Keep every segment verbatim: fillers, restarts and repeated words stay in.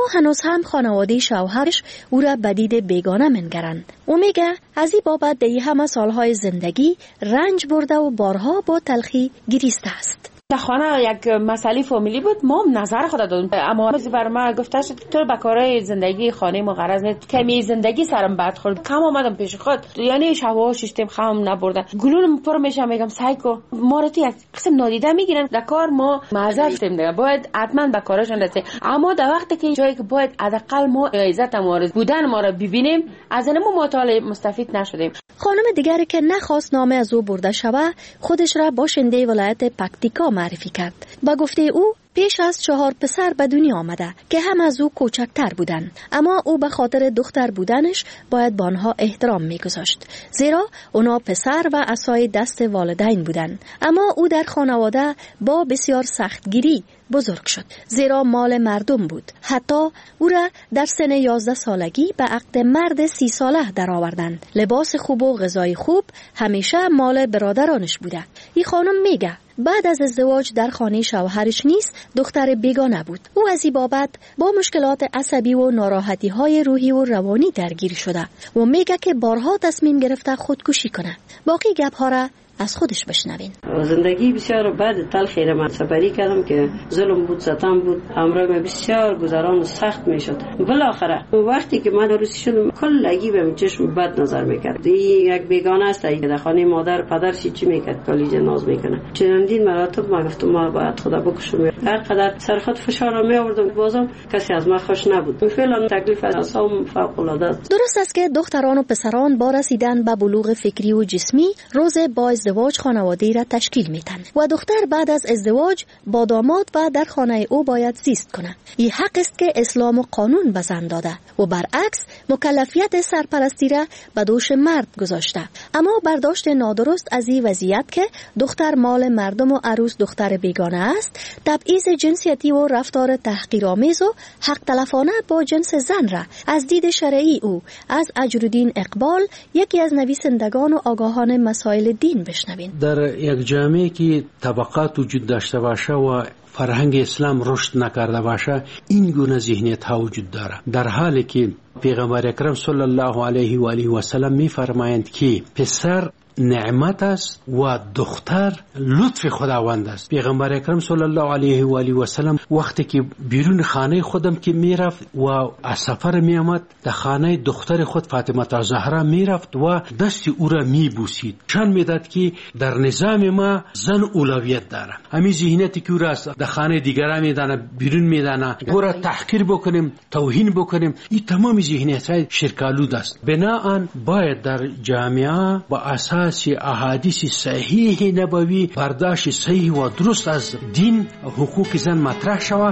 هنوز هم خانواده شوهرش او را بدید بیگانه منگرند. او میگه از این بابت در همه سالهای زندگی رنج برده و بارها با تلخی گریسته است. در خانه یک مسئله فامیلی بود، ما نظر خود دادم، اما بر ما گفته شد تو به کارهای زندگی خانه ما غرض نیست، کمی زندگی سرم بد خورد، کم آمدم پیش خود، یعنی شبا ششتم خام نبردن، گلون پر میشم، میگم سایکو ما رو تو یک قسم نادیده میگیرن، در کار ما معذرت میخوایم دیگه، باید حتما به کارشون رسیم، اما در وقتی که جایی که باید حداقل ما عزت ما رو بودن ما رو ببینیم، از این ما مطالعه مستفید نشدیم. خانم دیگری که نخواست نام از او برده شود، خودش را باشنده ولایت پکتیکا معرفی کرد. با گفته او پیش از چهار پسر به دنیا آمده که هم از او کوچکتر بودند، اما او به خاطر دختر بودنش باید با آنها احترام میگذاشت، زیرا اونا پسر و عصای دست والدین بودند. اما او در خانواده با بسیار سختگیری بزرگ شد، زیرا مال مردم بود. حتی او را در سن یازده سالگی به عقد مرد سی ساله در آوردند. لباس خوب و غذای خوب همیشه مال برادرانش بوده. این خانم میگه بعد از ازدواج در خانه شوهرش نیست دختر بیگانه بود. او از این بابت با مشکلات عصبی و ناراحتی های روحی و روانی درگیر شده و میگه که بارها تصمیم گرفته خودکشی کنه. باقی گپ ها را از خودش بشنوین. زندگی بسیار بد تلخی را من سپری کردم که ظلم بود، ستم بود، امر بسیار گذران سخت میشد. بالاخره وقتی که من روسی شدم کلگی به چشم بد نظر میکرد. این یک بیگانه است که در خانه مادر پدرش چی میکرد، کالیج ناز میکنه. چندین مراتب ما گفتم ما باید خدا بکشم. هر قدر سر خود فشار می آوردم بازم کسی از من خوش نبود. فعلا تکلیف اعصابم فوق العاده است. درست است که دختران و پسران با رسیدن به بلوغ فکری و جسمی روز با ازدواج خانواده‌ای را تشکیل میدن و دختر بعد از ازدواج با داماد و در خانه او باید زیست کنه. این حق است که اسلام و قانون به زن داده و برعکس مکلفیت سرپرستی را به دوش مرد گذاشته. اما برداشت نادرست از این وضعیت که دختر مال مردم و عروس دختر بیگانه است، تبعیض جنسیتی و رفتار تحقیرآمیز و حق تلفانه با جنس زن را از دید شرعی او از اجرالدین اقبال، یکی از نویسندگان و آگاهان مسائل دین، بشنوین. در یک جامعه که طبقات وجود داشته باشه و فرهنگ اسلام رشد نکرده باشه، این گونه ذهنیت ها وجود داره، در حالی که پیغمبر اکرم صلی الله علیه و آله و سلم میفرمایند که پسر نعمت است و دختر لطف خداوند است. پیغمبر اکرم صلی الله علیه و آله و سلم وقتی که بیرون خانه خودم که میرفت و از سفر میآمد، در خانه دختر خود فاطمه الزهرا میرفت و دست او را میبوسید، چون میداد که در نظام ما زن اولویت داره. همین ذهنیتی که او را در خانه دیگران میدانه، بیرون میدانه، او را تحقیر بکنیم، توهین بکنیم، این تمام ذهنیت شرک‌آلود است. بنابراین باید در جامعه با اساس احادیث صحیح نبوی برداشت صحیح و درست از دین حقوق زن مطرح شود.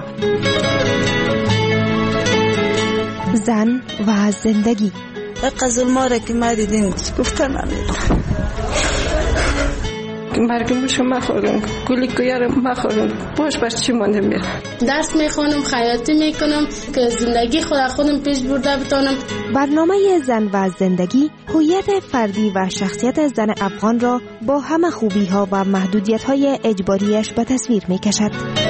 زن و زندگی. قزل ما را که ما دیدیم گفتن نمیدونم مرگم بشو مخورم، گلی کویارم مخورم، باش باش چی مانده میره. درس میخونم، خیاطی میکنم که زندگی خود خودم پیش برده بتانم. برنامه زن و زندگی هویت فردی و شخصیت زن افغان را با همه خوبی ها و محدودیت های اجباریش به تصویر میکشد.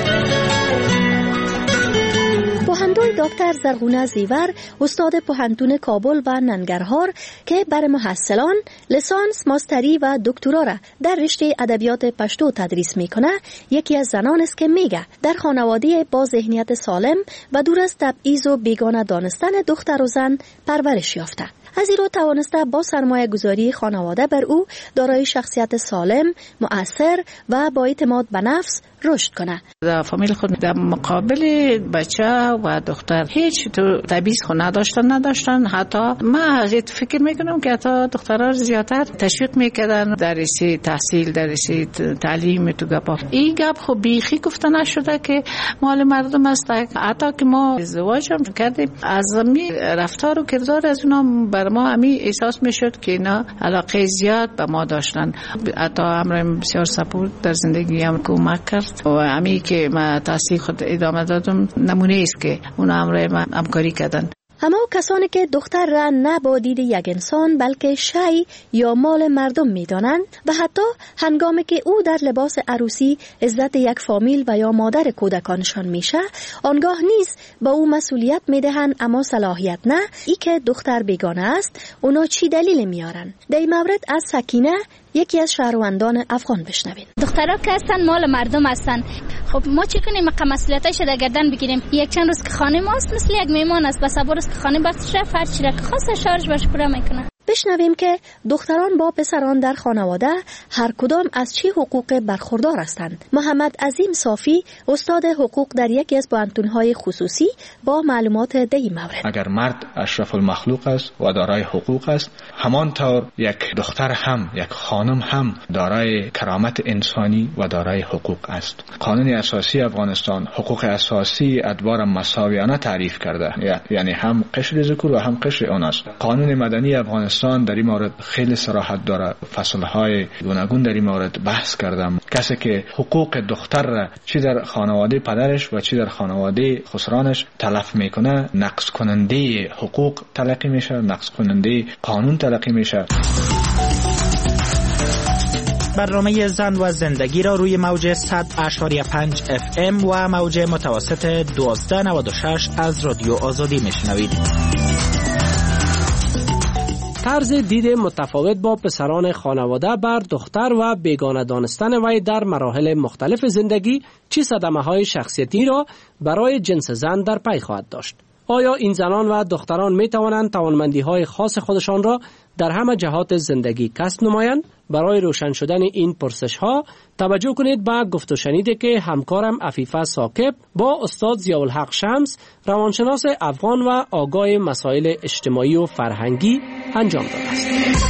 پوهندوی دکتر زرغونه زیور، استاد پوهنتون کابل و ننگرهار که بر محصلان لیسانس، ماستری و دکترا را در رشته ادبیات پشتو تدریس میکنه، یکی از زنان است که میگه در خانواده با ذهنیت سالم و دور از تبعیض و بیگانه دانستن دختر و زن پرورش یافته. از این رو توانسته با سرمایه گذاری خانواده بر او دارای شخصیت سالم، مؤثر و با اعتماد به نفس رشد کنه. در فامیل خود در مقابل بچه و دختر هیچ تو تبعیض خود نداشتن نداشتن حتی من فکر میکنم که حتی دخترها زیادتر تشویق میکردن در رشته تحصیل، در رشته تعلیم. تو گپا این گپ خب بیخی گفته نشده که مال مردم است. حتی که ما ازدواج هم کردیم، از می رفتار و کردار از اونا بر ما همی احساس میشد که اینا علاقه زیاد به ما داشتن. حتی امرم بسیار سپورت در زندگی هم کمک کرد و همی که ما تحصیل خود ادامه دادم نمونه است که اونا امرای ما همکاری کردن. اما کسانی که دختر را نه با دید یک انسان بلکه شی یا مال مردم می دانند و حتی هنگامی که او در لباس عروسی عزت یک فامیل و یا مادر کودکانشان میشه، آنگاه نیز با او مسئولیت می دهند اما صلاحیت نه. ای که دختر بیگانه است، اونا چی دلیل میارن؟ در این مورد از سکینه، یکی از شهروندان افغان، بشنوین. دخترها که هستن مال مردم هستن. خب ما چی کنیم؟ ما مسئولیتش در گردن بگیریم. یک چند روز که خانه ماست مثل یک میمان است، بس ابروز که خانه وقتش رفت هر چی را که خواست شارژ باش پورا میکنه. بشنویم که دختران با پسران در خانواده هر کدام از چه حقوق برخوردار هستند. محمد عظیم صافی، استاد حقوق در یکی از پوهنتون‌های خصوصی، با معلومات در این مورد. اگر مرد اشرف المخلوق است و دارای حقوق است، همانطور یک دختر هم، یک خانم هم دارای کرامت انسانی و دارای حقوق است. قانون اساسی افغانستان حقوق اساسی ادوار مساویانه تعریف کرده، یعنی هم قشر ذکور و هم قشر اناث. قانون مدنی افغانستان در این مورد خیلی صراحت داره، فصلهای گوناگون در این مورد بحث کردم. کسی که حقوق دختر را چی در خانواده پدرش و چی در خانواده خسرانش تلف میکنه، نقض کننده حقوق تلقی میشه، نقض کننده قانون تلقی میشه. برنامه زن و زندگی را روی موج صد اشاری پنج اف ام و موج متوسط دوازده نود و شش از رادیو آزادی میشنوید. طرز دید متفاوت با پسران خانواده بر دختر و بیگانه دانستن وی در مراحل مختلف زندگی چه صدمه‌های شخصیتی را برای جنس زن در پی خواهد داشت؟ آیا این زنان و دختران می توانند توانمندی‌های خاص خودشان را در همه جهات زندگی کسب نمایند؟ برای روشن شدن این پرسش‌ها توجه کنید به گفت و شنیدی که همکارم عفیفه ثاقب با استاد ضیاءالحق شمس، روانشناس افغان و آگاه مسائل اجتماعی و فرهنگی انجام داده است.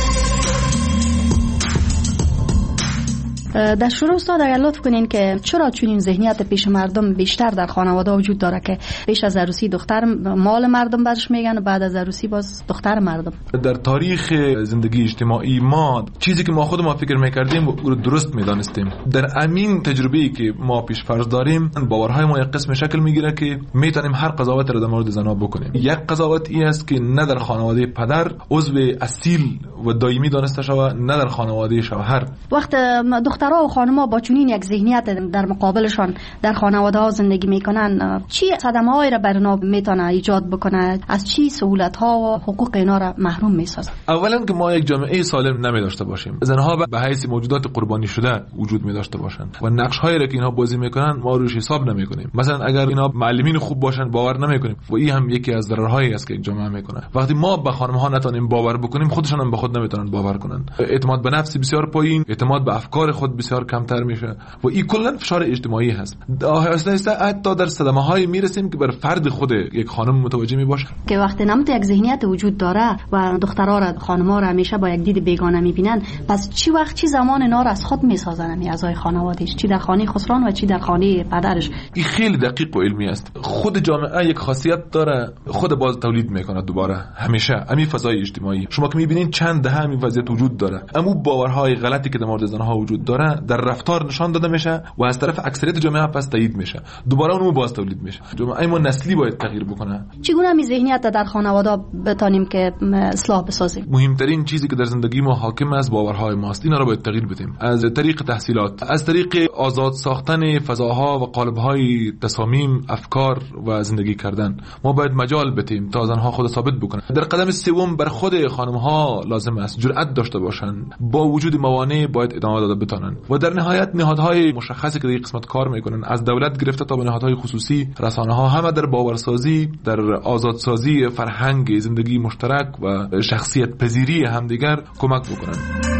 در شروع استاد اگر لطف کنین که چرا چنین ذهنیت پیش مردم بیشتر در خانواده وجود داره که پیش از عروسی دختر مال مردم برش میگن و بعد از عروسی باز دختر مردم؟ در تاریخ زندگی اجتماعی ما چیزی که ما خود ما فکر میکردیم رو درست میدانستیم. در امین تجربه‌ای که ما پیش فرض داریم، باورهای ما یک قسم شکل میگیره که میتونیم هر قضاوت رو در مورد زنها بکنیم. یک قضاوت ای است که نه در خانواده پدر عضو اصیل و دائمی دانسته شود، نه در خانواده شوهر. وقت دخترها و خانم‌ها با چنین یک ذهنیت در مقابلشان در خانواده‌ها زندگی میکنن، چی صدمه‌هایی را بر اینا میتونه ایجاد بکنه؟ از چی سهولت‌ها و حقوق اینا را محروم میسازه؟ اولا که ما یک جامعه سالم نمی‌داشته باشیم. زنها به حیث موجودات قربانی شده وجود می‌داشته باشند و نقش‌هایی را که اینها بازی میکنن ما روش حساب نمی‌کنیم. مثلا اگر اینا معلمین خوب باشن باور نمی‌کنیم و این هم یکی از ضررهایی است که یک جامعه میکنه. وقتی ما به خانم‌ها نتونیم باور بکنیم، خودشون هم به خود نمیتونن باور کنن. اعتماد به نفس بسیار پایین، اعتماد به افکار خود بسیار کمتر میشه و این کلا فشار اجتماعی هست. آهسته آهسته حتی در صدمه‌های میرسیم که بر فرد خود یک خانم متوجه میباشه که وقتی نمط یک ذهنیت وجود داره و دخترها را خانم‌ها را همیشه با یک دید بیگانه میبینن، پس چی وقت چی زمان اینا را از خود میسازن، یعنی اعضای خانواده‌اش، چی در خانه خسران و چی در خانه پدرش؟ این خیلی دقیق و علمی است. خود جامعه یک خاصیت داره، خود باز تولید میکنه دوباره همیشه همین فضای اجتماعی. شما که میبینین چند دهه همین وضعیت وجود داره، اما باورهای غلطی که در مورد زنها وجود داره در رفتار نشان داده میشه و از طرف اکثریت جامعه پس تایید میشه، دوباره اونم باز تولید میشه. جامعه ما نسلی باید تغییر بکنه. چگونه می ذهنیت در خانواده بتونیم که اصلاح بسازیم؟ مهمترین چیزی که در زندگی ما حاکم است باورهای ماست. اینا رو باید تغییر بدیم از طریق تحصیلات، از طریق آزاد ساختن فضاها و قالب‌های تصامیم، افکار و زندگی کردن. ما باید مجال بدیم تا زنها خود ثابت بکنن. در قدم سوم بر خود خانم‌ها لازم است جرأت داشته باشن، با وجود موانع باید ادامه داده بتونن و در نهایت نهادهای مشخصی که در این قسمت کار میکنن، از دولت گرفته تا به نهادهای خصوصی، رسانه‌ها، همه در باورسازی، در آزادسازی فرهنگ زندگی مشترک و شخصیت پذیری همدیگر کمک بکنن.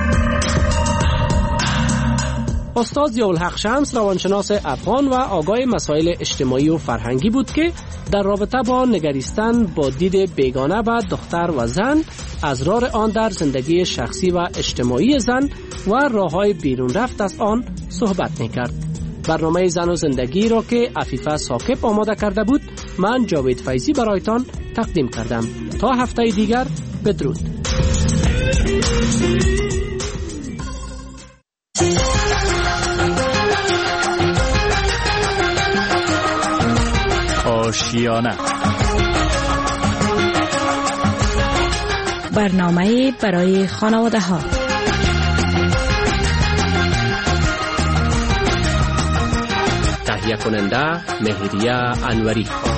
استاد ضیاءالحق شمس، روانشناس افغان و آگاه مسائل اجتماعی و فرهنگی بود که در رابطه با نگریستن با دید بیگانه به دختر و زن، اسرار آن در زندگی شخصی و اجتماعی زن و راه‌های بیرون رفت از آن صحبت می‌کرد. برنامه زن و زندگی را که عفیفه ثاقب آماده کرده بود، من جاوید فیضی برایتان تقدیم کردم. تا هفته دیگر، بدرود. آشیانه برنامه برای خانواده ها. تهیه کننده مهریه انوری.